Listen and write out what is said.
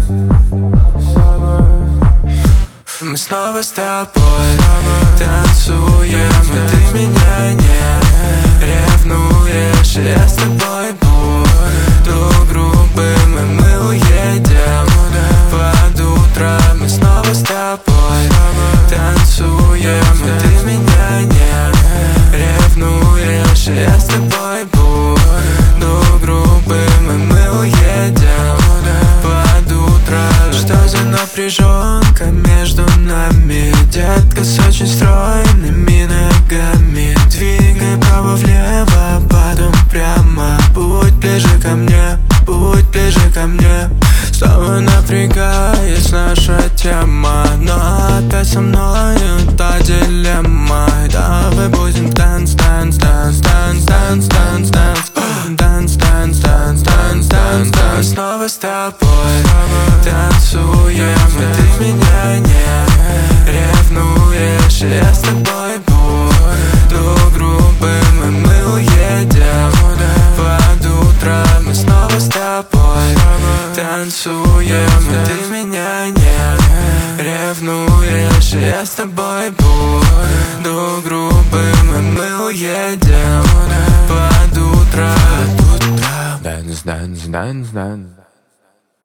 Мы снова с тобой танцуем, и ты меня не ревнуешь. Я с тобой буду грубым, и мы уедем под утро. Мы снова с тобой танцуем, и ты меня не ревнуешь. Я с тобой буду грубым, и мы уедем под утро. Что за напряженка между нами, детка, с очень стройными ногами? Двигай право-влево, потом прямо. Будь ближе ко мне, будь ближе ко мне. Снова напрягаясь наша тема, но опять со мною та дилемма. Давай будем dance, dance, dance, dance, dance, dance, dance, dance, dance, dance, dance, dance, dance. Снова с тобой танцуем, и ты меня не ревнуешь. Я с тобой буду грубым, и мы уедем под утро. Мы снова с тобой танцуем, и ты меня не ревнуешь. Я с тобой буду грубым, и мы уедем под утро. Dance, dance, dance, dance.